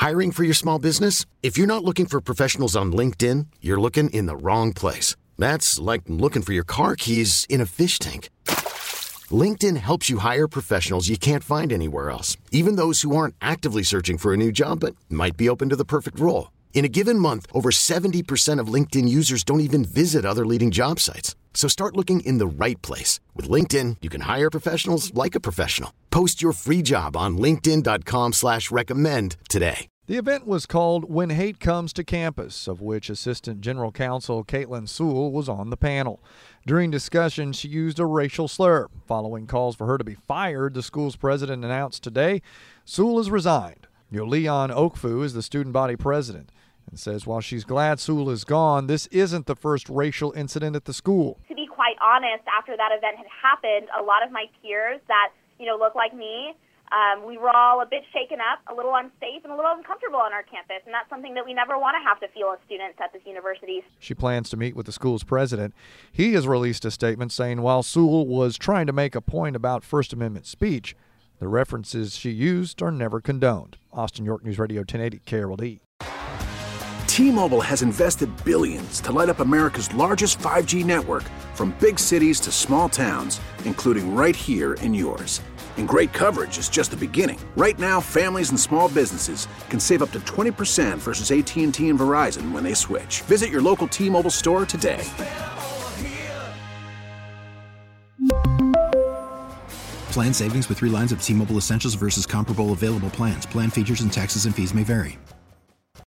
Hiring for your small business? If you're not looking for professionals on LinkedIn, you're looking in the wrong place. That's like looking for your car keys in a fish tank. LinkedIn helps you hire professionals you can't find anywhere else, even those who aren't actively searching for a new job but might be open to the perfect role. In a given month, over 70% of LinkedIn users don't even visit other leading job sites. So start looking in the right place. With LinkedIn, you can hire professionals like a professional. Post your free job on linkedin.com/recommend today. The event was called When Hate Comes to Campus, of which Assistant General Counsel Caitlin Sewell was on the panel. During discussion, she used a racial slur. Following calls for her to be fired, the school's president announced today Sewell has resigned. Yoleon Okfu is the student body president and says while she's glad Sewell is gone, this isn't the first racial incident at the school. To be quite honest, after that event had happened, a lot of my peers that, look like me, we were all a bit shaken up, a little unsafe, and a little uncomfortable on our campus, and that's something that we never want to have to feel as students at this university. She plans to meet with the school's president. He has released a statement saying while Sewell was trying to make a point about First Amendment speech, the references she used are never condoned. Austin, York News Radio 1080, KRLD. T-Mobile has invested billions to light up America's largest 5G network, from big cities to small towns, including right here in yours. And great coverage is just the beginning. Right now, families and small businesses can save up to 20% versus AT&T and Verizon when they switch. Visit your local T-Mobile store today. Plan savings with 3 lines of T-Mobile Essentials versus comparable available plans. Plan features and taxes and fees may vary.